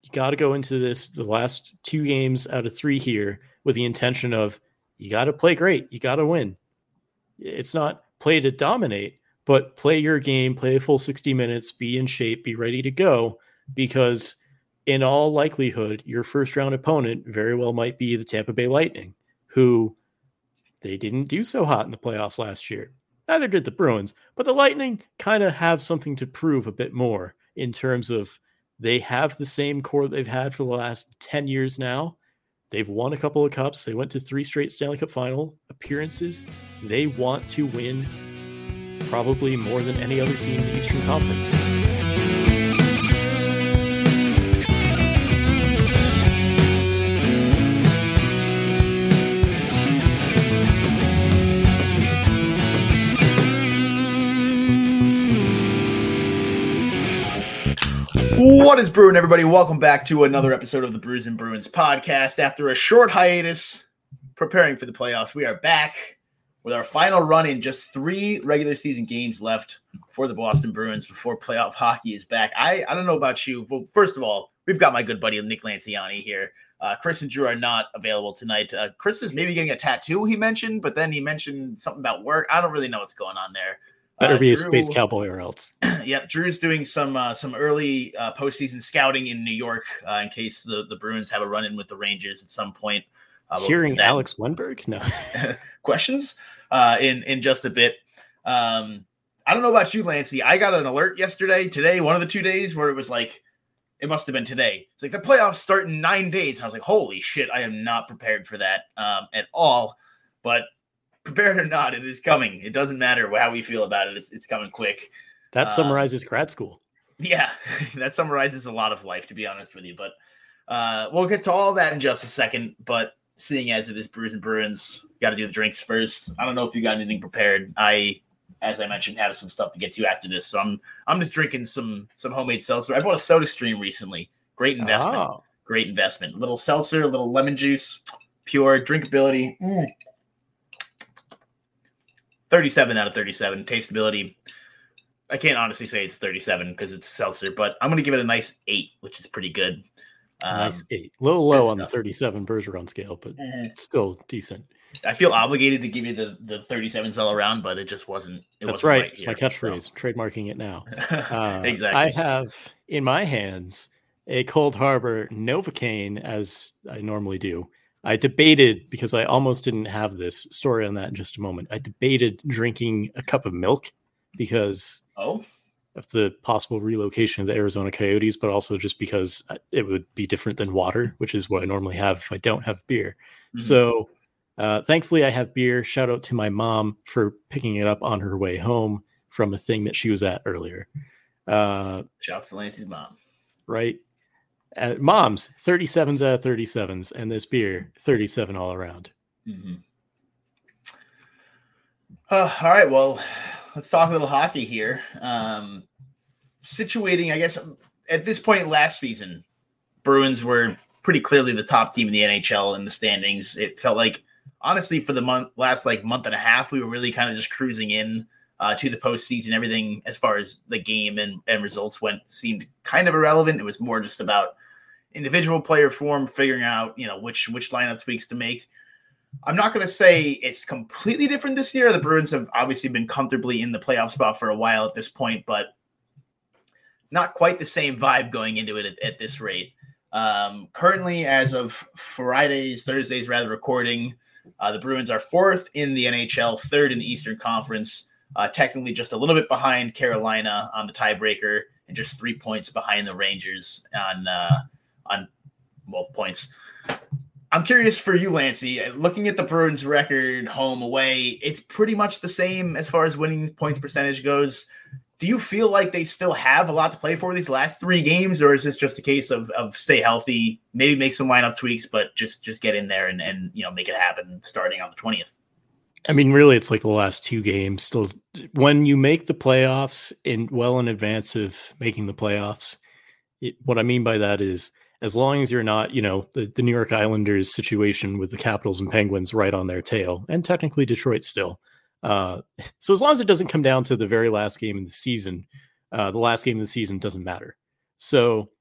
You got to go into the last 2 games out of 3 here with the intention of you got to play great. You got to win. It's not play to dominate, but play your game, play a full 60 minutes, be in shape, be ready to go, because in all likelihood, your first round opponent very well might be the Tampa Bay Lightning, who they didn't do so hot in the playoffs last year. Neither did the Bruins, but the Lightning kind of have something to prove a bit more in terms of they have the same core they've had for the last 10 years now. They've won a couple of cups. They went to 3 straight Stanley Cup final appearances. They want to win probably more than any other team in the Eastern Conference. What is brewing, everybody? Welcome back to another episode of the Brews and Bruins podcast. After a short hiatus, preparing for the playoffs, we are back with our final run in just 3 regular season games left for the Boston Bruins before playoff hockey is back. I don't know about you. Well, first of all, we've got my good buddy Nick Lanciani here. Chris and Drew are not available tonight. Chris is maybe getting a tattoo, he mentioned, but then he mentioned something about work. I don't really know what's going on there. Better be Drew, a space cowboy or else. Yep, Drew's doing some early postseason scouting in New York in case the Bruins have a run-in with the Rangers at some point. Hearing Alex Wennberg? No. Questions in just a bit. I don't know about you, Lancey. I got an alert today, one of the 2 days where it was like, it must have been today. It's like the playoffs start in 9 days. And I was like, holy shit, I am not prepared for that at all. But prepared or not, it is coming. It doesn't matter how we feel about it. It's coming quick. That summarizes grad school. Yeah, that summarizes a lot of life, to be honest with you. But we'll get to all that in just a second. But seeing as it is Brews and Bruins, got to do the drinks first. I don't know if you got anything prepared. As I mentioned, have some stuff to get to after this. So I'm just drinking some homemade seltzer. I bought a SodaStream recently. Great investment. Oh. Great investment. A little seltzer, a little lemon juice, pure drinkability. 37 out of 37. Tasteability, I can't honestly say it's 37 because it's seltzer, but I'm going to give it a nice 8, which is pretty good. Nice 8. A little low on the 37 Bergeron scale, but it's still decent. I feel obligated to give you the 37s all around, but it just wasn't. That's right. It's my catchphrase. So. Trademarking it now. Exactly. I have in my hands a Cold Harbor Novocaine, as I normally do. I debated, because I almost didn't have this story on that in just a moment. I debated drinking a cup of milk because of the possible relocation of the Arizona Coyotes, but also just because it would be different than water, which is what I normally have if I don't have beer. Mm-hmm. So thankfully I have beer. Shout out to my mom for picking it up on her way home from a thing that she was at earlier. Shouts to Lancey's mom. Right. Moms, 37s out of 37s, and this beer, 37 all around. Mm-hmm. All right, well, let's talk a little hockey here. Situating, I guess, at this point last season, Bruins were pretty clearly the top team in the NHL in the standings. It felt like, honestly, for the last month and a half, we were really kind of just cruising in to the postseason. Everything as far as the game and results went seemed kind of irrelevant. It was more just about individual player form, figuring out, which lineup tweaks to make. I'm not going to say it's completely different this year. The Bruins have obviously been comfortably in the playoff spot for a while at this point, but not quite the same vibe going into it at this rate. Currently, as of Thursday's recording, the Bruins are 4th in the NHL, 3rd in the Eastern Conference, technically just a little bit behind Carolina on the tiebreaker, and just 3 points behind the Rangers on points. I'm curious for you, Lancey, looking at the Bruins record home away, it's pretty much the same as far as winning points percentage goes. Do you feel like they still have a lot to play for these last 3 games, or is this just a case of stay healthy, maybe make some lineup tweaks, but just get in there and make it happen starting on the 20th? I mean, really, it's like the last 2 games. Still, when you make the playoffs well in advance of making the playoffs, what I mean by that is, as long as you're not, the New York Islanders situation with the Capitals and Penguins right on their tail, and technically Detroit still. So as long as it doesn't come down to the very last game of the season, the last game of the season doesn't matter. So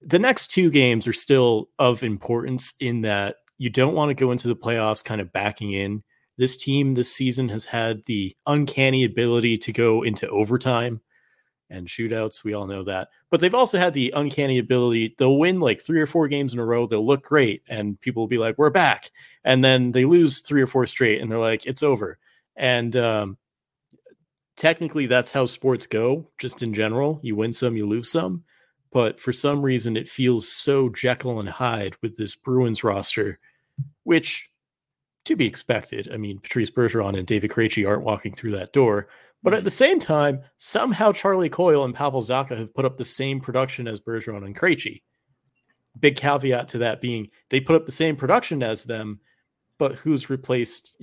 the next two games are still of importance in that you don't want to go into the playoffs kind of backing in. This team this season has had the uncanny ability to go into overtime and shootouts. We all know that. But they've also had the uncanny ability. They'll win like 3 or 4 games in a row. They'll look great. And people will be like, we're back. And then they lose 3 or 4 straight. And they're like, it's over. And technically, that's how sports go, just in general. You win some, you lose some. But for some reason, it feels so Jekyll and Hyde with this Bruins roster, which, to be expected. I mean, Patrice Bergeron and David Krejci aren't walking through that door. But at the same time, somehow Charlie Coyle and Pavel Zacha have put up the same production as Bergeron and Krejci. Big caveat to that being they put up the same production as them, but who's replaced,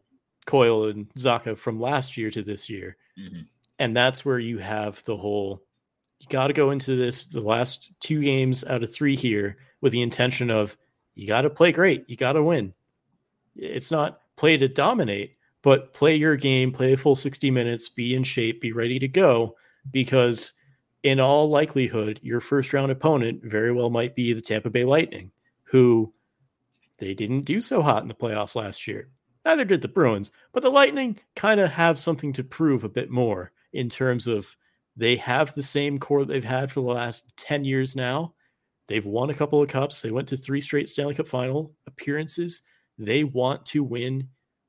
Coyle and Zacha from last year to this year? Mm-hmm. And that's where you have the whole, you got to go into the last 2 games out of 3 here with the intention of, you got to play great. You got to win. It's not play to dominate, but play your game, play a full 60 minutes, be in shape, be ready to go, because in all likelihood, your first round opponent very well might be the Tampa Bay Lightning, who they didn't do so hot in the playoffs last year. Neither did the Bruins, but the Lightning kind of have something to prove a bit more in terms of they have the same core they've had for the last 10 years now. They've won a couple of cups. They went to 3 straight Stanley Cup final appearances. They want to win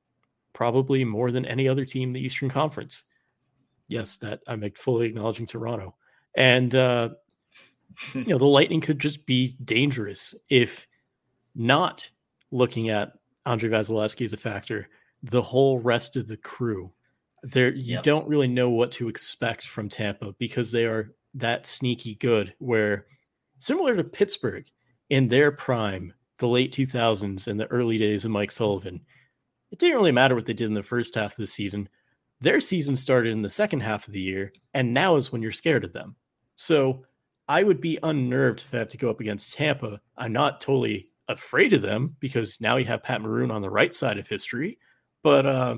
probably more than any other team in the Eastern Conference. Yes, that I'm fully acknowledging Toronto. And, the Lightning could just be dangerous if not looking at Andrei Vasilevsky as a factor. The whole rest of the crew, you don't really know what to expect from Tampa because they are that sneaky good, where similar to Pittsburgh in their prime, the late 2000s and the early days of Mike Sullivan, it didn't really matter what they did in the first half of the season. Their season started in the second half of the year, and now is when you're scared of them. So I would be unnerved if I have to go up against Tampa. I'm not totally afraid of them because now you have Pat Maroon on the right side of history. But,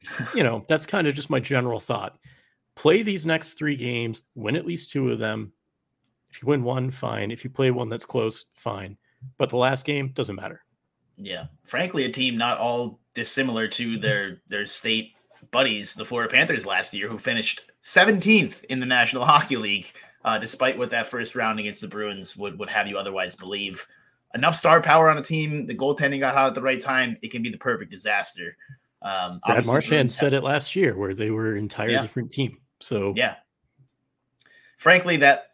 that's kind of just my general thought. Play these next 3 games, win at least 2 of them. If you win 1, fine. If you play one that's close, fine. But the last game doesn't matter. Yeah. Frankly, a team not all dissimilar to their state buddies, the Florida Panthers last year, who finished 17th in the National Hockey League, despite what that first round against the Bruins would have you otherwise believe. Enough star power on a team, the goaltending got hot at the right time, it can be the perfect disaster. Brad Marchand said it last year where they were an entire different team. So yeah. Frankly, that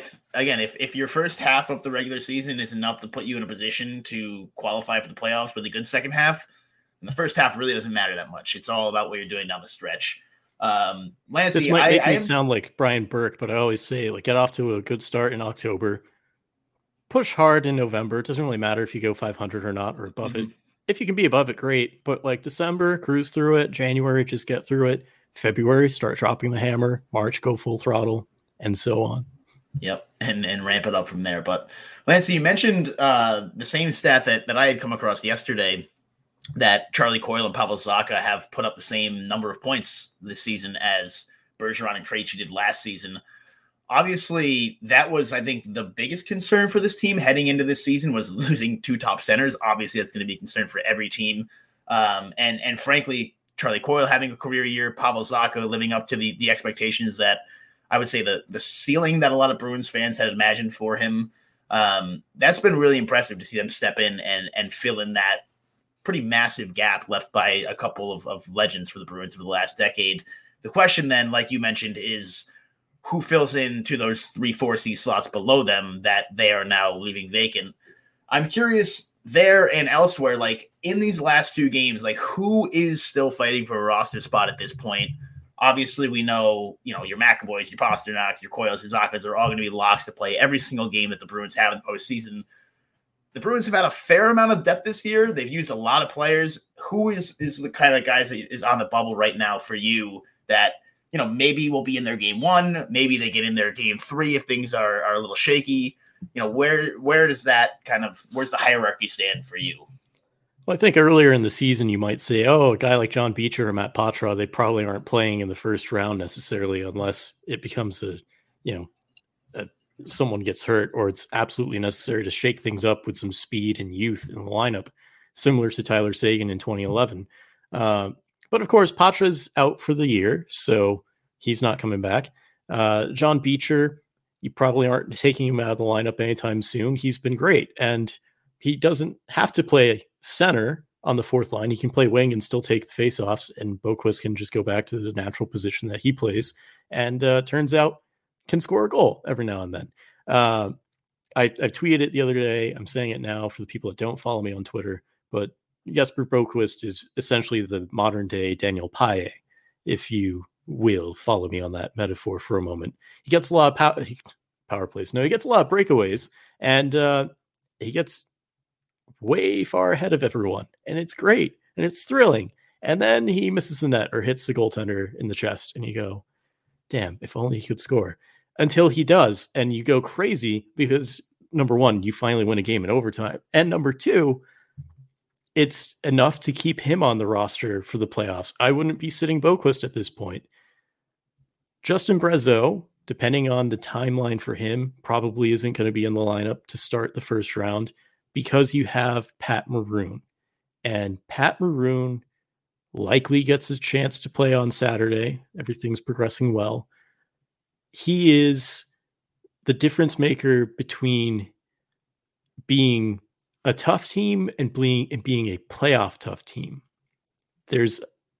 if your first half of the regular season is enough to put you in a position to qualify for the playoffs with a good second half, and the first half really doesn't matter that much. It's all about what you're doing down the stretch. Lancey, this might make me sound like Brian Burke, but I always say, get off to a good start in October. Push hard in November. It doesn't really matter if you go 500 or not or above it. If you can be above it, great. But December, cruise through it. January, just get through it. February, start dropping the hammer. March, go full throttle, and so on. Yep, and ramp it up from there. But Lancey, you mentioned the same stat that I had come across yesterday, that Charlie Coyle and Pavel Zacha have put up the same number of points this season as Bergeron and Krejci did last season. Obviously, that was, I think, the biggest concern for this team heading into this season was losing 2 top centers. Obviously, that's going to be a concern for every team. And frankly, Charlie Coyle having a career year, Pavel Zacha living up to the expectations that I would say the ceiling that a lot of Bruins fans had imagined for him. That's been really impressive to see them step in and fill in that pretty massive gap left by a couple of legends for the Bruins for the last decade. The question then, like you mentioned, is who fills into those 3-4C slots below them that they are now leaving vacant. I'm curious there and elsewhere, in these last 2 games, who is still fighting for a roster spot at this point? Obviously, we know, your McAvoys, your Pasternaks, your Coyles, your Zakas are all going to be locks to play every single game that the Bruins have in the postseason. The Bruins have had a fair amount of depth this year. They've used a lot of players. Who is the kind of guys that is on the bubble right now for you that, maybe will be in their game 1, maybe they get in their game 3 if things are a little shaky? Where does that where's the hierarchy stand for you? Well, I think earlier in the season, you might say, a guy like John Beecher or Matt Patra, they probably aren't playing in the first round necessarily unless it becomes a someone gets hurt or it's absolutely necessary to shake things up with some speed and youth in the lineup, similar to Tyler Seguin in 2011. But of course, Patra's out for the year, so he's not coming back. John Beecher, you probably aren't taking him out of the lineup anytime soon. He's been great, and he doesn't have to play center on the fourth line. He can play wing and still take the faceoffs, and Boqvist can just go back to the natural position that he plays, and turns out can score a goal every now and then. I tweeted it the other day. I'm saying it now for the people that don't follow me on Twitter, but Jesper Boqvist is essentially the modern day Daniel Paille, if you will follow me on that metaphor for a moment. He gets a lot of power plays. No, he gets a lot of breakaways, and he gets way far ahead of everyone, and it's great, and it's thrilling. And then he misses the net or hits the goaltender in the chest, and you go, damn, if only he could score. Until he does, and you go crazy because, number one, you finally win a game in overtime, and number two, it's enough to keep him on the roster for the playoffs. I wouldn't be sitting Boqvist at this point. Justin Brazeau, depending on the timeline for him, probably isn't going to be in the lineup to start the first round because you have Pat Maroon. And Pat Maroon likely gets a chance to play on Saturday. Everything's progressing well. He is the difference maker between being a tough team and being a playoff tough team. There's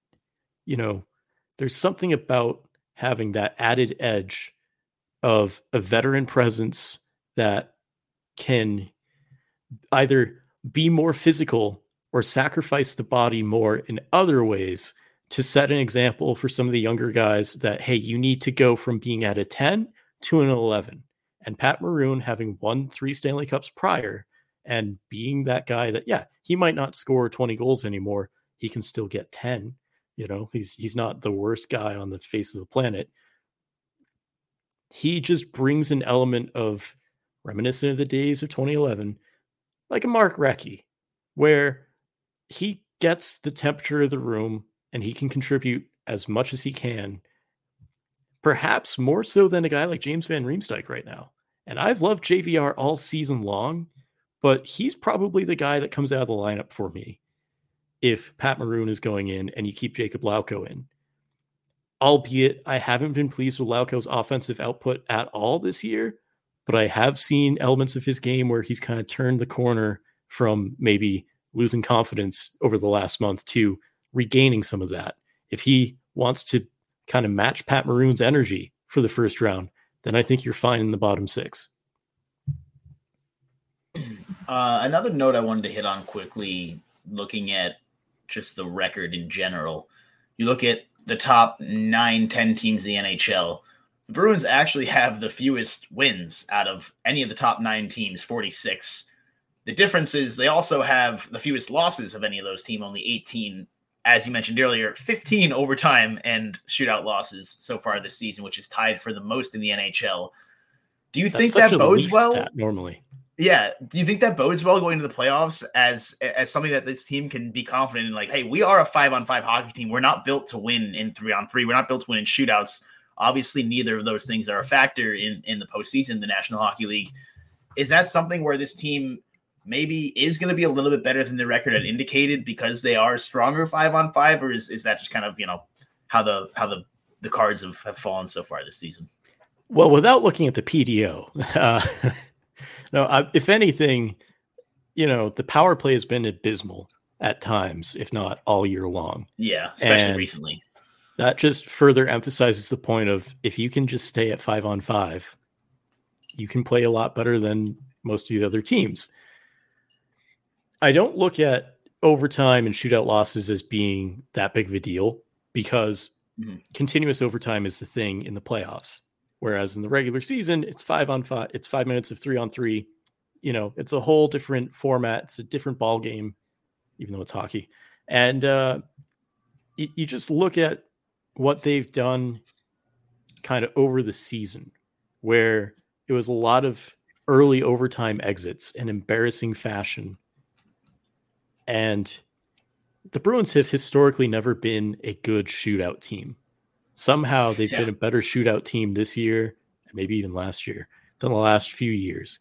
something about having that added edge of a veteran presence that can either be more physical or sacrifice the body more in other ways to set an example for some of the younger guys that, hey, you need to go from being at a 10 to an 11. And Pat Maroon, having won 3 Stanley Cups prior, and being that guy that, yeah, he might not score 20 goals anymore. He can still get 10. He's not the worst guy on the face of the planet. He just brings an element of reminiscent of the days of 2011, like a Mark Recchi, where he gets the temperature of the room and he can contribute as much as he can, perhaps more so than a guy like James Van Riemsdyk right now. And I've loved JVR all season long, but he's probably the guy that comes out of the lineup for me if Pat Maroon is going in and you keep Jacob Lauko in. Albeit I haven't been pleased with Lauko's offensive output at all this year, but I have seen elements of his game where he's kind of turned the corner from maybe losing confidence over the last month to regaining some of that. If he wants to kind of match Pat Maroon's energy for the first round, then I think you're fine in the bottom 6. Another note I wanted to hit on quickly, looking at just the record in general. You look at the top 9-10 teams in the NHL. The Bruins actually have the fewest wins out of any of the top 9 teams, 46. The difference is they also have the fewest losses of any of those teams, only 18. As you mentioned earlier, 15 overtime and shootout losses so far this season, which is tied for the most in the NHL. Do you think that bodes well? Normally. Yeah. Do you think that bodes well going into the playoffs as something that this team can be confident in? Like, hey, we are a 5-on-5 hockey team. We're not built to win in 3-on-3. We're not built to win in shootouts. Obviously, neither of those things are a factor in the postseason, the National Hockey League. Is that something where this team maybe is going to be a little bit better than the record had indicated because they are stronger 5-on-5, or is that just kind of, how the cards have fallen so far this season? Well, without looking at the PDO, no, if anything, the power play has been abysmal at times, if not all year long. Yeah, especially recently. That just further emphasizes the point of if you can just stay at 5-on-5, you can play a lot better than most of the other teams. I don't look at overtime and shootout losses as being that big of a deal because continuous overtime is the thing in the playoffs. Whereas in the regular season, it's 5-on-5. It's 5 minutes of 3-on-3. It's a whole different format. It's a different ball game, even though it's hockey. And you just look at what they've done kind of over the season, where it was a lot of early overtime exits in embarrassing fashion. And the Bruins have historically never been a good shootout team. Somehow they've been a better shootout team this year, and maybe even last year. than the last few years.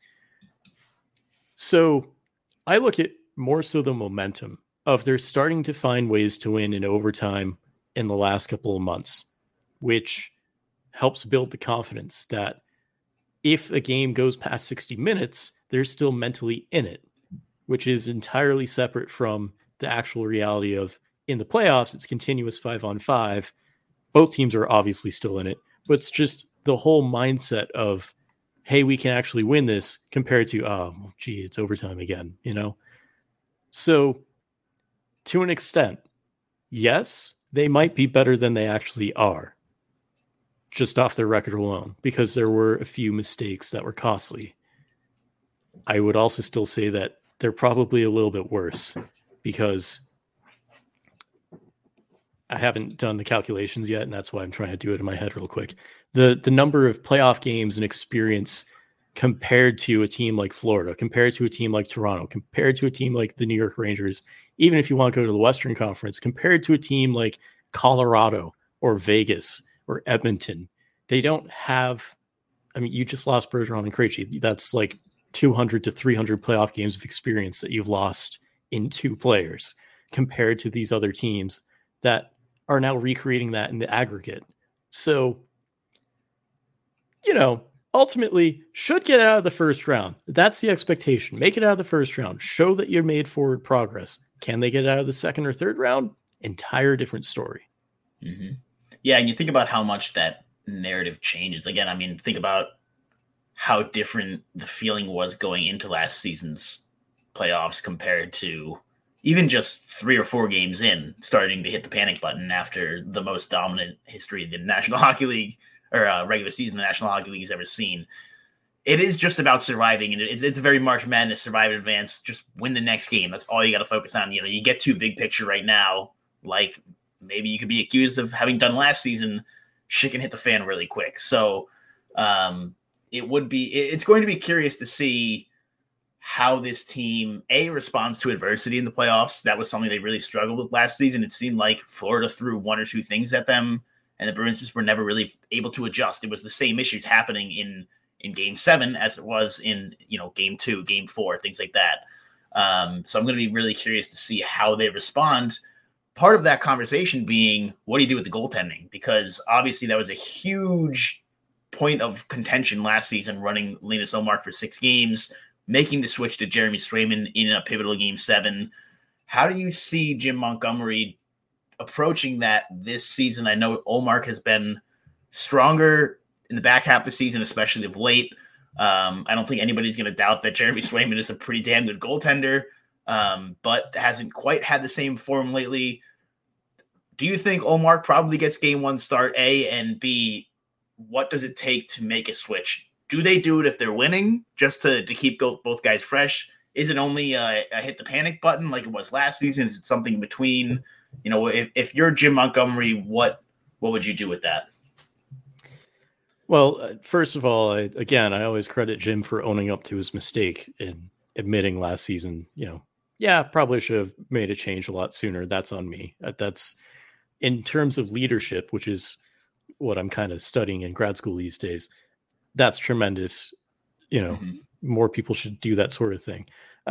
So I look at more so the momentum of they're starting to find ways to win in overtime in the last couple of months, which helps build the confidence that if a game goes past 60 minutes, they're still mentally in it, which is entirely separate from the actual reality of in the playoffs, it's continuous 5-on-5. Both teams are obviously still in it, but it's just the whole mindset of, hey, we can actually win this compared to, oh, gee, it's overtime again, you know? So to an extent, yes, they might be better than they actually are, just off their record alone, because there were a few mistakes that were costly. I would also still say that they're probably a little bit worse because I haven't done the calculations yet, and that's why I'm trying to do it in my head real quick. The number of playoff games and experience compared to a team like Florida, compared to a team like Toronto, compared to a team like the New York Rangers, even if you want to go to the Western Conference, compared to a team like Colorado or Vegas or Edmonton, they don't have, I mean, you just lost Bergeron and Krejci. That's like 200 to 300 playoff games of experience that you've lost in two players compared to these other teams that are now recreating that in the aggregate. So, you know, ultimately should get out of the first round. That's the expectation. Make it out of the first round. Show that you made forward progress. Can they get out of the second or third round? Entire different story. Mm-hmm. Yeah, and you think about how much that narrative changes. Again, I mean, think about how different the feeling was going into last season's playoffs compared to even just 3 or 4 games in, starting to hit the panic button after the most dominant history of the National Hockey League or regular season the National Hockey League has ever seen. It is just about surviving, and it's very March Madness, survive in advance, just win the next game. That's all you got to focus on. You know, you get too big picture right now, like maybe you could be accused of having done last season, shit can hit the fan really quick. So it's going to be curious to see how this team responds to adversity in the playoffs. That was something they really struggled with last season. It seemed like Florida threw 1 or 2 things at them, and the Bruins just were never really able to adjust. It was the same issues happening in Game 7 as it was in, you know, Game 2, Game 4, things like that. So I'm going to be really curious to see how they respond. Part of that conversation being, what do you do with the goaltending? Because obviously that was a huge point of contention last season, running Linus Ullmark for 6 games, making the switch to Jeremy Swayman in a pivotal Game 7. How do you see Jim Montgomery approaching that this season? I know Ullmark has been stronger in the back half of the season, especially of late. I don't think anybody's going to doubt that Jeremy Swayman is a pretty damn good goaltender, but hasn't quite had the same form lately. Do you think Ullmark probably gets Game 1 start, A, and B, what does it take to make a switch? Do they do it if they're winning, just to keep both guys fresh? Is it only a hit the panic button like it was last season? Is it something in between? You know, if you're Jim Montgomery, what would you do with that? Well, first of all, I always credit Jim for owning up to his mistake and admitting last season, you know, yeah, probably should have made a change a lot sooner. That's on me. That's in terms of leadership, which is what I'm kind of studying in grad school these days. That's tremendous. You know, more people should do that sort of thing.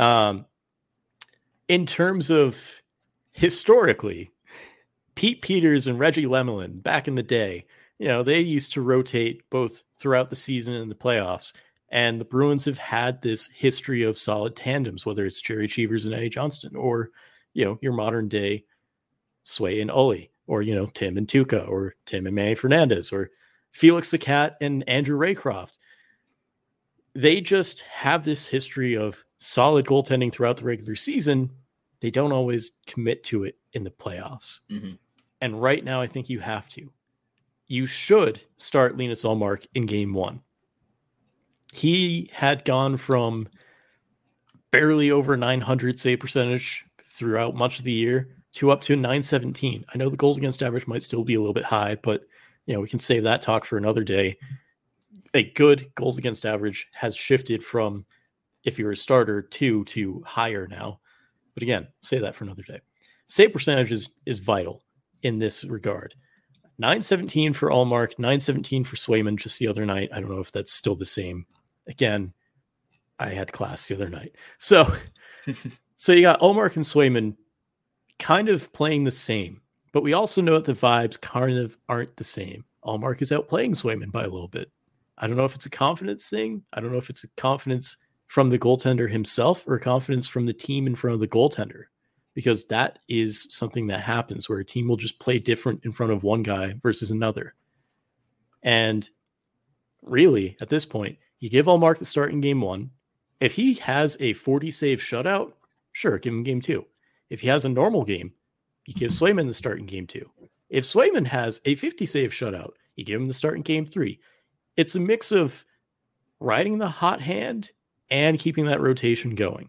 In terms of historically, Pete Peters and Reggie Lemelin back in the day, you know, they used to rotate both throughout the season and the playoffs. And the Bruins have had this history of solid tandems, whether it's Jerry Cheevers and Eddie Johnston, or, you know, your modern day Sway and Ollie, or, you know, Tim and Tuca, or Tim and Manny Fernandez, or Felix the Cat and Andrew Raycroft. They just have this history of solid goaltending throughout the regular season. They don't always commit to it in the playoffs. Mm-hmm. And right now, I think you have to. You should start Linus Ullmark in Game 1. He had gone from barely over 900 save percentage throughout much of the year to up to 917. I know the goals against average might still be a little bit high, but you know, we can save that talk for another day. A good goals against average has shifted from, if you're a starter, 2 to higher now. But again, save that for another day. Save percentage is vital in this regard. 917 for Ullmark, 917 for Swayman just the other night. I don't know if that's still the same again, I had class the other night. So you got Ullmark and Swayman kind of playing the same, but we also know that the vibes kind of aren't the same. Ullmark is outplaying Swayman by a little bit. I don't know if it's a confidence thing. I don't know if it's a confidence from the goaltender himself or confidence from the team in front of the goaltender, because that is something that happens where a team will just play different in front of one guy versus another. And really, at this point, you give Ullmark the start in game 1. If he has a 40 save shutout, sure, give him game 2. If he has a normal game, you give Swayman the start in game 2. If Swayman has a 50 save shutout, you give him the start in game 3. It's a mix of riding the hot hand and keeping that rotation going.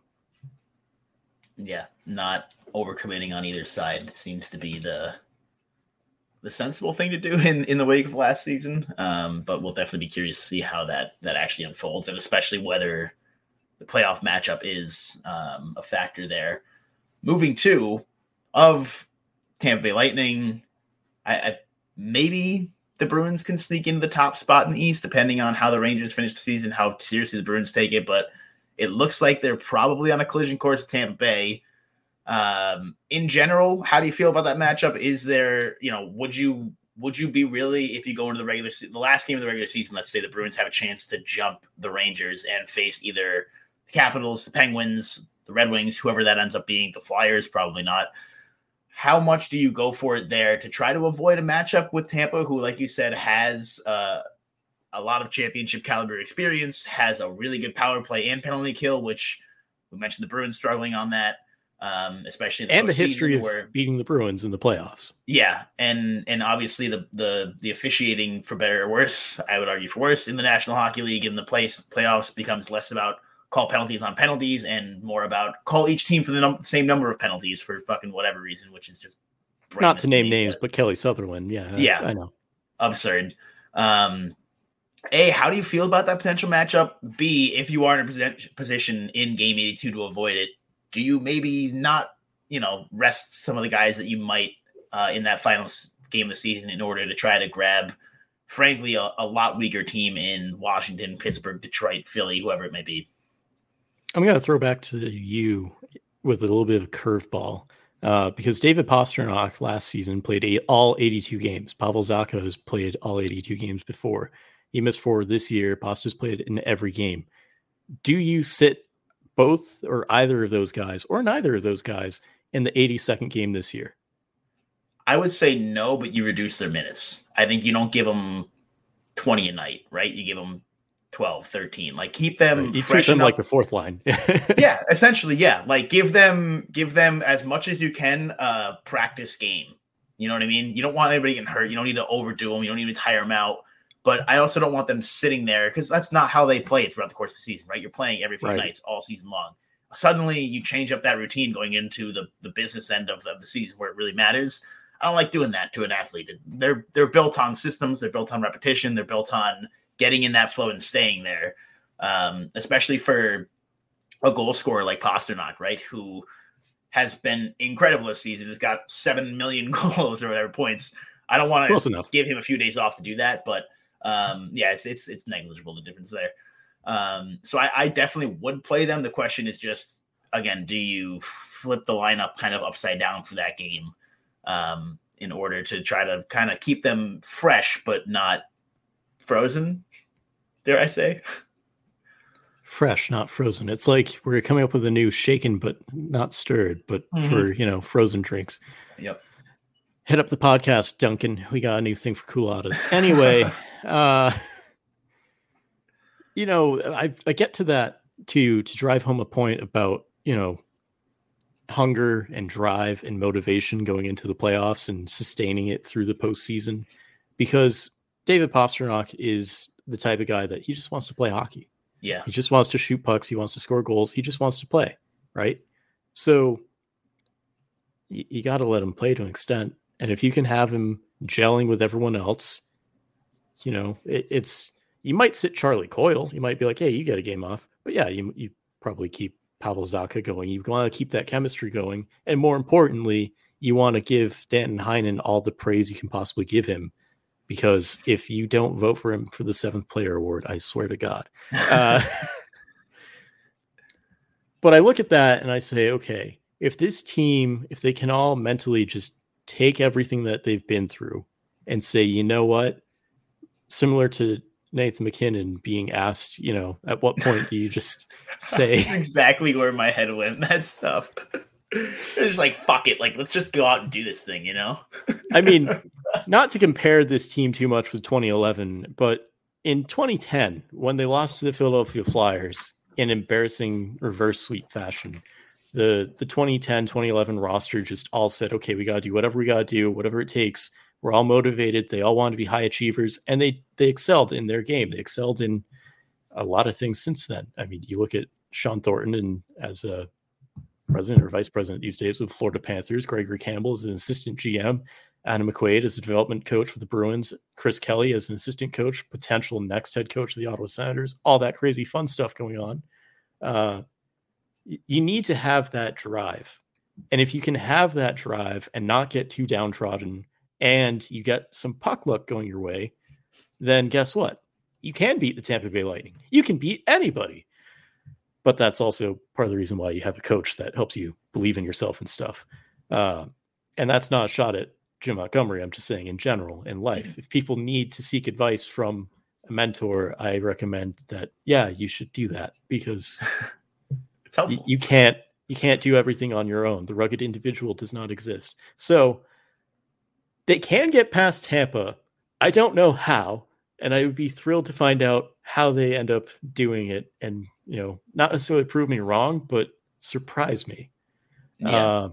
Yeah, not overcommitting on either side seems to be the sensible thing to do in the wake of last season. But we'll definitely be curious to see how that actually unfolds, and especially whether the playoff matchup is a factor there. Moving to of Tampa Bay Lightning, I maybe the Bruins can sneak into the top spot in the East, depending on how the Rangers finish the season, how seriously the Bruins take it. But it looks like they're probably on a collision course with Tampa Bay. In general, how do you feel about that matchup? Is there, would you be really, if you go into the last game of the regular season, let's say the Bruins have a chance to jump the Rangers and face either the Capitals, the Penguins, the Red Wings, whoever that ends up being, the Flyers, probably not. How much do you go for it there to try to avoid a matchup with Tampa, who, like you said, has a lot of championship caliber experience, has a really good power play and penalty kill, which we mentioned the Bruins struggling on that, especially in the history of beating the Bruins in the playoffs. Yeah, and obviously the officiating, for better or worse, I would argue for worse, in the National Hockey League in the playoffs becomes less about call penalties on penalties and more about call each team for the same number of penalties for fucking whatever reason, which is just not to name names, but Kelly Sutherland. Yeah, I know. Absurd. A, how do you feel about that potential matchup? B, if you are in a position in game 82 to avoid it, do you maybe not, rest some of the guys that you might in that final game of the season in order to try to grab, frankly, a lot weaker team in Washington, Pittsburgh, Detroit, Philly, whoever it may be? I'm going to throw back to you with a little bit of a curveball because David Pastrnak last season played all 82 games. Pavel Zacha has played all 82 games before. He missed 4 this year. Pasta's played in every game. Do you sit both or either of those guys or neither of those guys in the 82nd game this year? I would say no, but you reduce their minutes. I think you don't give them 20 a night, right? You give them 12, 13, like keep them you treat them like the fourth line. Yeah, essentially. Yeah. Like give them as much as you can practice game. You know what I mean? You don't want anybody getting hurt. You don't need to overdo them. You don't need to tire them out. But I also don't want them sitting there because that's not how they play throughout the course of the season, right? You're playing every few nights all season long. Suddenly you change up that routine going into the business end of the season where it really matters. I don't like doing that to an athlete. They're built on systems. They're built on repetition. They're built on getting in that flow and staying there, especially for a goal scorer like Pastrnak, right, who has been incredible this season. Has got 7 million goals or whatever points. I don't want to give him a few days off to do that, but it's negligible, the difference there. So I definitely would play them. The question is just, again, do you flip the lineup kind of upside down for that game in order to try to kind of keep them fresh but not frozen, dare I say? Fresh, not frozen. It's like we're coming up with a new shaken but not stirred, but for frozen drinks. Yep. Hit up the podcast, Duncan. We got a new thing for cooladas. Anyway, I get to that to drive home a point about, hunger and drive and motivation going into the playoffs and sustaining it through the postseason, because David Pastrnak is the type of guy that he just wants to play hockey. Yeah. He just wants to shoot pucks. He wants to score goals. He just wants to play. Right. So you got to let him play to an extent. And if you can have him gelling with everyone else, it's, you might sit Charlie Coyle. You might be like, hey, you get a game off. But yeah, you probably keep Pavel Zacha going. You want to keep that chemistry going. And more importantly, you want to give Danton Heinen all the praise you can possibly give him because if you don't vote for him for the 7th player award, I swear to God. But I look at that and I say, okay, if this team, if they can all mentally just take everything that they've been through and say, you know what, similar to Nathan McKinnon being asked, at what point do you just say... That's exactly where my head went. That stuff. They're just like, fuck it. Like, let's just go out and do this thing, I mean, not to compare this team too much with 2011, but in 2010, when they lost to the Philadelphia Flyers in embarrassing reverse sweep fashion, the 2010-2011 roster just all said, okay, we got to do whatever we got to do, whatever it takes. We're all motivated. They all want to be high achievers, and they excelled in their game. They excelled in a lot of things since then. I mean, you look at Sean Thornton and as a president or vice president these days with Florida Panthers, Gregory Campbell as an assistant GM, Adam McQuaid as a development coach with the Bruins, Chris Kelly as an assistant coach, potential next head coach of the Ottawa Senators, all that crazy fun stuff going on. You need to have that drive. And if you can have that drive and not get too downtrodden and you get some puck luck going your way, then guess what? You can beat the Tampa Bay Lightning. You can beat anybody. But that's also part of the reason why you have a coach that helps you believe in yourself and stuff. And that's not a shot at Jim Montgomery. I'm just saying in general, in life, if people need to seek advice from a mentor, I recommend that, yeah, you should do that because it's helpful. You can't do everything on your own. The rugged individual does not exist. So they can get past Tampa. I don't know how, and I would be thrilled to find out how they end up doing it and, not necessarily prove me wrong, but surprise me. Yeah.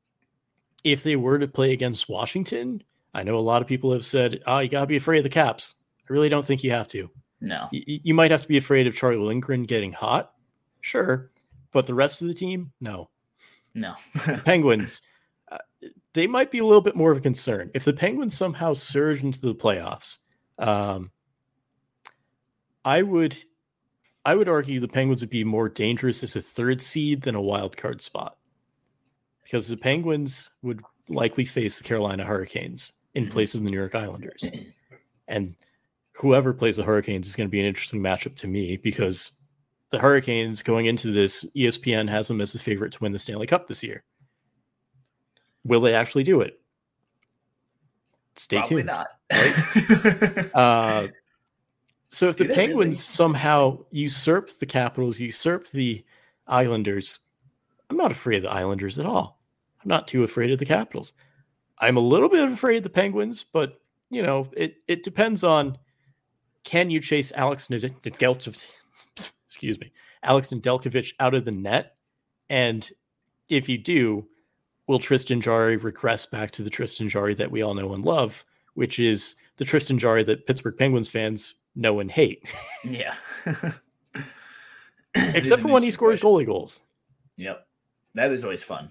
If they were to play against Washington, I know a lot of people have said, you got to be afraid of the Caps. I really don't think you have to. No. You might have to be afraid of Charlie Lindgren getting hot. Sure. But the rest of the team, no. No. Penguins, they might be a little bit more of a concern. If the Penguins somehow surge into the playoffs, I would argue the Penguins would be more dangerous as a 3rd seed than a wild card spot. Because the Penguins would likely face the Carolina Hurricanes in place of the New York Islanders. And whoever plays the Hurricanes is going to be an interesting matchup to me because the Hurricanes going into this, ESPN has them as the favorite to win the Stanley Cup this year. Will they actually do it? Stay Probably tuned. Not. Right? So if the Penguins somehow usurp the Capitals, usurp the Islanders, I'm not afraid of the Islanders at all. I'm not too afraid of the Capitals. I'm a little bit afraid of the Penguins, but it depends on, can you chase Alex Nedeljkovic out of the net? And if you do, will Tristan Jarry regress back to the Tristan Jarry that we all know and love, which is the Tristan Jarry that Pittsburgh Penguins fans know and hate? Yeah. Except for when he scores goalie goals. Yep. That is always fun.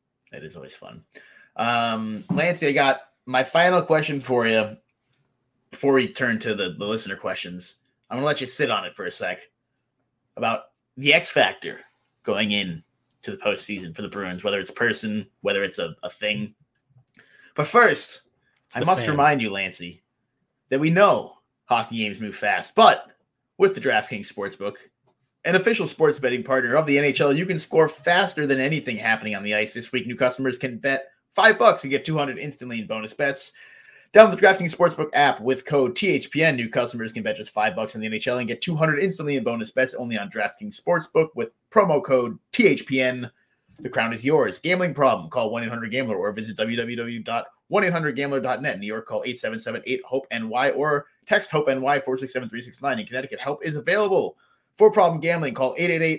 Lancey, I got my final question for you before we turn to the listener questions. I'm going to let you sit on it for a sec about the X factor going in to the postseason for the Bruins, whether it's person, whether it's a thing. But first, I must remind you, Lancey, that we know hockey games move fast, but with the DraftKings Sportsbook, an official sports betting partner of the NHL, you can score faster than anything happening on the ice. This week, new customers can bet $5 and get $200 instantly in bonus bets. Download the DraftKings Sportsbook app with code THPN. New customers can bet just $5 in the NHL and get $200 instantly in bonus bets only on DraftKings Sportsbook with promo code THPN. The crown is yours. Gambling problem? Call 1-800-GAMBLER or visit www.1800gambler.net. In New York, call 877-8-HOPE-NY or text HOPE-NY 467-369. In Connecticut, help is available. For problem gambling, call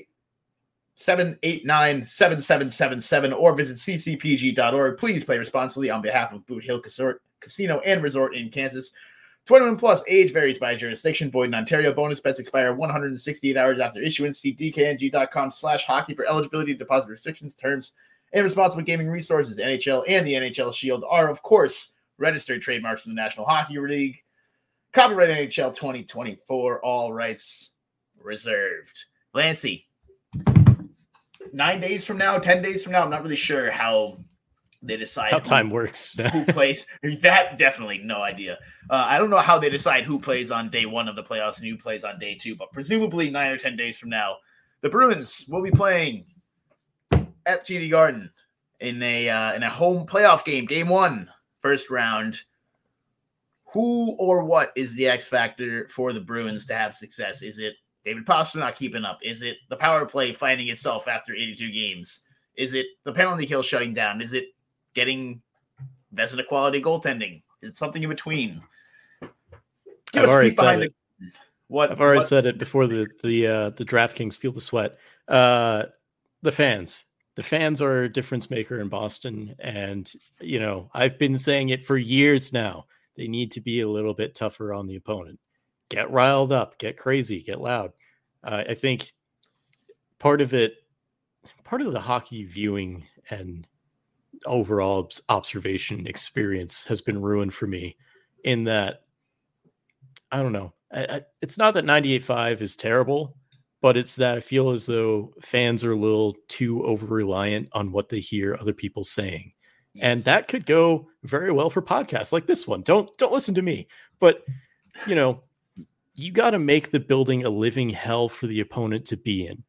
888-789-7777 or visit ccpg.org. Please play responsibly on behalf of Boot Hill Casino and Resort in Kansas. 21 plus, age varies by jurisdiction, void in Ontario. Bonus bets expire 168 hours after issuance. See dkng.com/hockey for eligibility, deposit restrictions, terms, and responsible gaming resources. NHL and the NHL Shield are, of course, registered trademarks in the National Hockey League. Copyright NHL 2024, all rights reserved. Lancey, 9 days from now, 10 days from now, I'm not really sure how they decide how time works. who plays. That definitely no idea. I don't know how they decide who plays on day one of the playoffs and who plays on day two, but presumably 9 or 10 days from now, the Bruins will be playing at TD Garden in a home playoff game, game one, first round. Who or what is the X factor for the Bruins to have success? Is it David Pastrnak not keeping up? Is it the power play finding itself after 82 games? Is it the penalty kill shutting down? Is it getting Vezina quality goaltending? Is it something in between? I've already said it. I've already said it before the DraftKings Feel the Sweat. The fans. The fans are a difference maker in Boston. And, I've been saying it for years now. They need to be a little bit tougher on the opponent. Get riled up, get crazy, get loud. I think part of the hockey viewing and overall observation experience has been ruined for me in that, I don't know. It's not that 98.5 is terrible, but it's that I feel as though fans are a little too over-reliant on what they hear other people saying. Yes. And that could go very well for podcasts like this one. Don't listen to me. But, you got to make the building a living hell for the opponent to be in.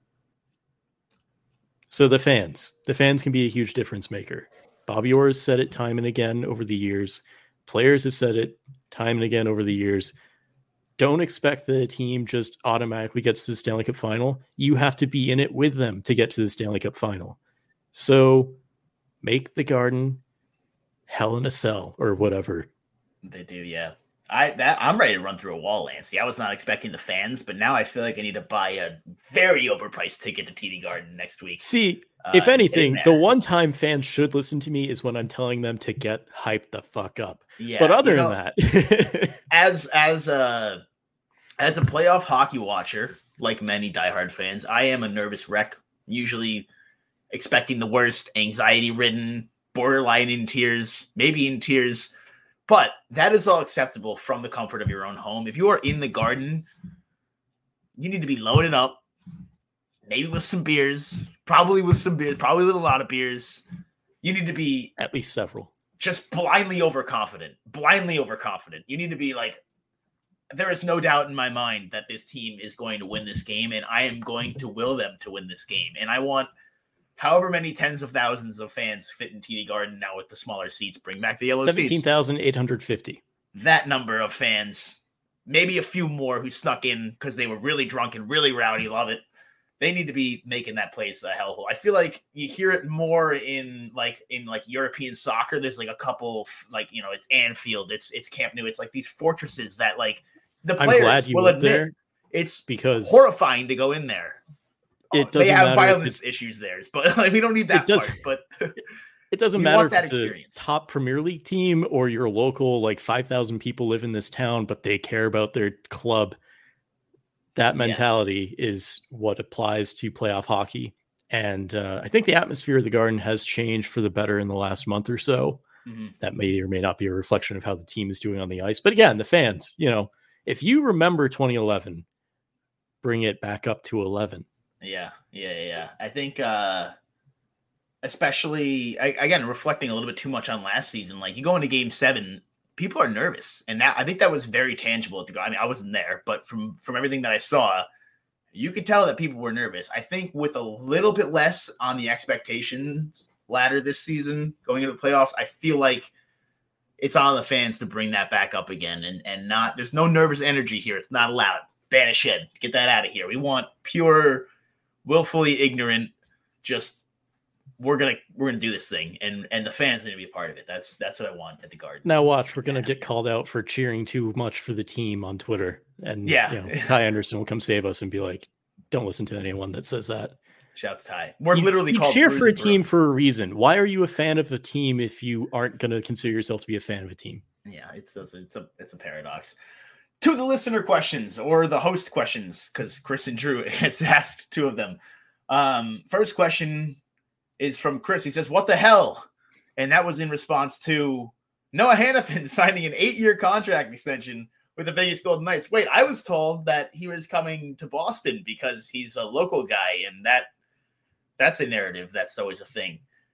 So the fans can be a huge difference maker. Bobby Orr has said it time and again over the years. Players have said it time and again over the years. Don't expect that a team just automatically gets to the Stanley Cup final. You have to be in it with them to get to the Stanley Cup final. So make the Garden hell in a cell or whatever. They do, yeah. I'm ready to run through a wall, Lancey. I was not expecting the fans, but now I feel like I need to buy a very overpriced ticket to TD Garden next week. See, if anything, the one time fans should listen to me is when I'm telling them to get hyped the fuck up. Yeah, but other than that, as a playoff hockey watcher, like many diehard fans, I am a nervous wreck. Usually expecting the worst, anxiety-ridden, borderline in tears, maybe in tears. But that is all acceptable from the comfort of your own home. If you are in the Garden, you need to be loaded up, maybe with some beers, probably with a lot of beers. You need to be at least several. Just blindly overconfident. You need to be like, there is no doubt in my mind that this team is going to win this game, and I am going to will them to win this game. And I want however many tens of thousands of fans fit in TD Garden now with the smaller seats. Bring back the yellow 17,850. That number of fans, maybe a few more who snuck in because they were really drunk and really rowdy. Love it. They need to be making that place a hellhole. I feel like you hear it more in European soccer. There's like a couple, it's Anfield, it's Camp Nou. It's like these fortresses that the players will admit there it's because horrifying to go in there. They have violence issues there, but we don't need that part. But it doesn't matter if it's a top Premier League team or your local 5,000 people live in this town, but they care about their club. That mentality is what applies to playoff hockey. And I think the atmosphere of the Garden has changed for the better in the last month or so. Mm-hmm. That may or may not be a reflection of how the team is doing on the ice. But again, the fans, if you remember 2011, bring it back up to 11. Yeah. I think, especially again, reflecting a little bit too much on last season, you go into Game 7, people are nervous, and I think that was very tangible at the goal. I mean, I wasn't there, but from everything that I saw, you could tell that people were nervous. I think with a little bit less on the expectations ladder this season going into the playoffs, I feel like it's on the fans to bring that back up again, and not. There's no nervous energy here. It's not allowed. Banish shed. Get that out of here. We want pure, willfully ignorant, just we're gonna do this thing, and the fans need to be a part of it. That's what I want at the Garden. Now watch, we're gonna get called out for cheering too much for the team on Twitter, and Ty Anderson will come save us and be like, "Don't listen to anyone that says that." Shout to Ty. We're literally called cheer for a team for a reason. Why are you a fan of a team if you aren't gonna consider yourself to be a fan of a team? Yeah, it's a paradox. To the listener questions or the host questions, because Chris and Drew has asked two of them. First question is from Chris. He says, "What the hell?" And that was in response to Noah Hannafin signing an 8-year contract extension with the Vegas Golden Knights. Wait, I was told that he was coming to Boston because he's a local guy, and that's a narrative that's always a thing.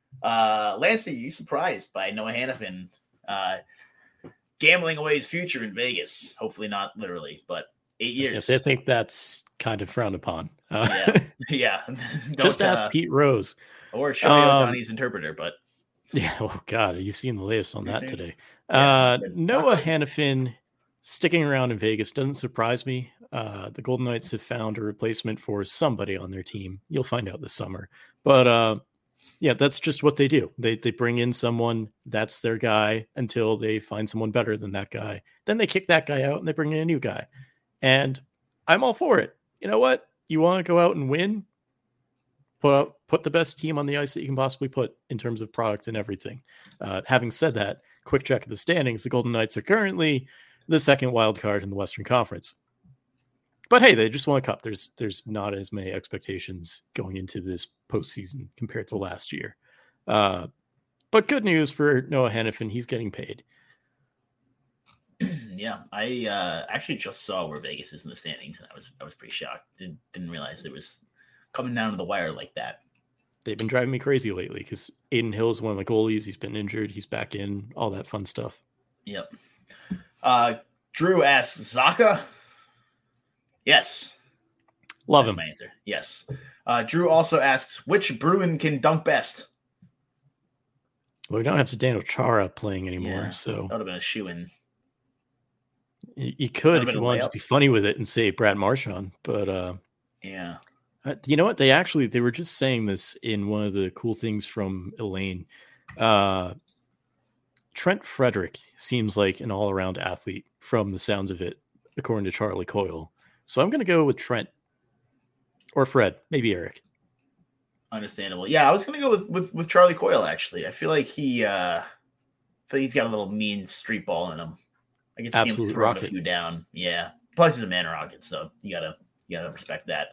Lance, are you surprised by Noah Hannafin gambling away his future in Vegas? Hopefully not literally, but 8 years. I think that's kind of frowned upon. Yeah. Just ask Pete Rose. Or Shohei Ohtani's interpreter, but... Yeah, oh God, you've seen the latest on that today. Noah Hannafin sticking around in Vegas doesn't surprise me. The Golden Knights have found a replacement for somebody on their team. You'll find out this summer. But yeah, that's just what they do. They bring in someone, that's their guy, until they find someone better than that guy. Then they kick that guy out and they bring in a new guy. And I'm all for it. You know what? You want to go out and win? Put the best team on the ice that you can possibly put in terms of product and everything. Having said that, quick check of the standings. The Golden Knights are currently the second wild card in the Western Conference. But hey, they just won a cup. There's not as many expectations going into this postseason compared to last year. But good news for Noah Hannafin. He's getting paid. Yeah, I actually just saw where Vegas is in the standings, and I was pretty shocked. Didn't realize it was coming down to the wire like that. They've been driving me crazy lately because Aiden Hill is one of my goalies. He's been injured. He's back in. All that fun stuff. Yep. Drew asks, Zaka? Yes. Love That's him. my answer. Yes. Drew also asks, which Bruin can dunk best? Well, we don't have Zdeno Chara playing anymore, so that would have been a shoe-in. You could if you wanted to be funny with it and say Brad Marchand, but yeah. You know what? They were just saying this in one of the cool things from Elaine. Trent Frederick seems like an all-around athlete from the sounds of it, according to Charlie Coyle. So I'm going to go with Trent or Fred, maybe Eric. Understandable. Yeah, I was going to go with Charlie Coyle. Actually, I feel like he's got a little mean street ball in him. I can see him throwing a few down. Yeah. Plus, he's a man rocket, so you gotta respect that.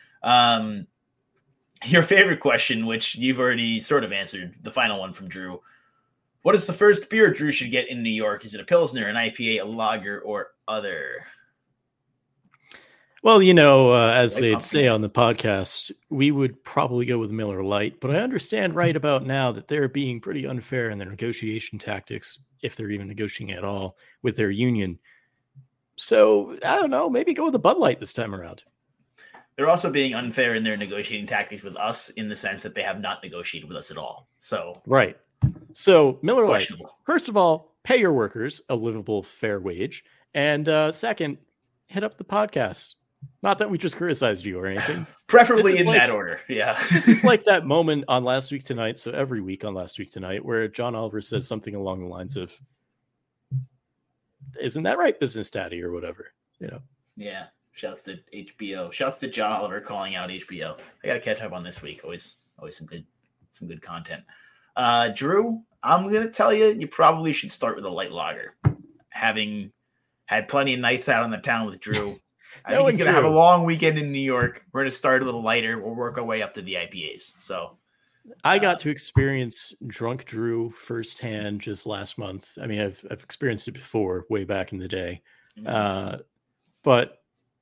Your favorite question, which you've already sort of answered, the final one from Drew. What is the first beer Drew should get in New York? Is it a Pilsner, an IPA, a lager, or other? Well, as they'd say on the podcast, we would probably go with Miller Lite, but I understand right about now that they're being pretty unfair in their negotiation tactics, if they're even negotiating at all, with their union. So, I don't know, maybe go with the Bud Light this time around. They're also being unfair in their negotiating tactics with us in the sense that they have not negotiated with us at all. So right. So Miller Lite, first of all, pay your workers a livable, fair wage. And second, hit up the podcast. Not that we just criticized you or anything. Preferably in that order. Yeah. This is like that moment on Last Week Tonight. So every week on Last Week Tonight, where John Oliver says something along the lines of, isn't that right, Business Daddy, or whatever, Yeah. Shouts to HBO. Shouts to John Oliver calling out HBO. I got to catch up on this week. Always some good content. Drew, I'm going to tell you, you probably should start with a light lager. Having had plenty of nights out on the town with Drew, I think he's going to have a long weekend in New York. We're going to start a little lighter. We'll work our way up to the IPAs. So I got to experience Drunk Drew firsthand just last month. I mean, I've experienced it before, way back in the day. But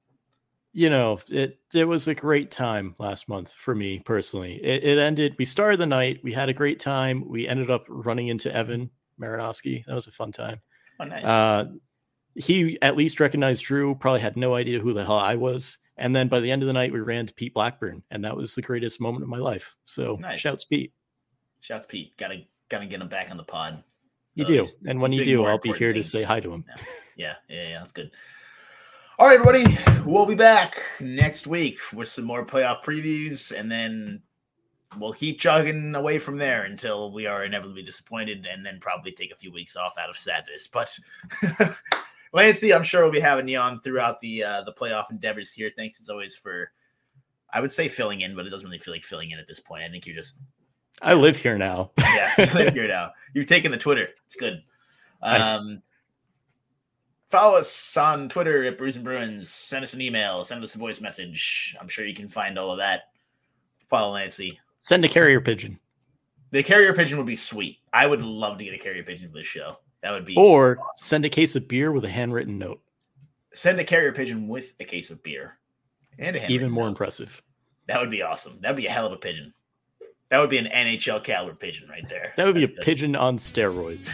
it was a great time last month for me personally. It ended, we started the night, we had a great time. We ended up running into Evan Marinofsky. That was a fun time. Oh, nice. He at least recognized Drew, probably had no idea who the hell I was. And then by the end of the night, we ran to Pete Blackburn, and that was the greatest moment of my life. So nice. Shouts Pete. Shouts Pete. Gotta get him back on the pod. You do. And when you do, I'll be here to say hi to him. Yeah, that's good. All right, everybody, we'll be back next week with some more playoff previews, and then we'll keep chugging away from there until we are inevitably disappointed, and then probably take a few weeks off out of sadness. But Lancey, I'm sure we'll be having you on throughout the playoff endeavors here. Thanks as always for, I would say filling in, but it doesn't really feel like filling in at this point. I think you're just... I live here now. Yeah, you live here now. You've taken the Twitter. It's good. Nice. Follow us on Twitter at Brews and Bruins. Send us an email. Send us a voice message. I'm sure you can find all of that. Follow Lancey. Send a carrier pigeon. The carrier pigeon would be sweet. I would love to get a carrier pigeon for this show. That would be Or awesome. Send a case of beer with a handwritten note. Send a carrier pigeon with a case of beer. And a handwritten Even more note. Impressive. That would be awesome. That would be a hell of a pigeon. That would be an NHL caliber pigeon right there. That would be a pigeon on steroids.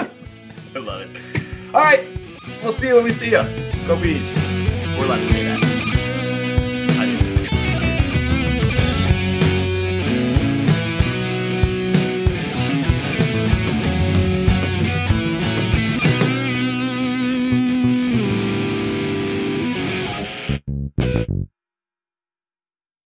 I love it. All right. We'll see you when we see you. Go Bees. We're allowed to say that.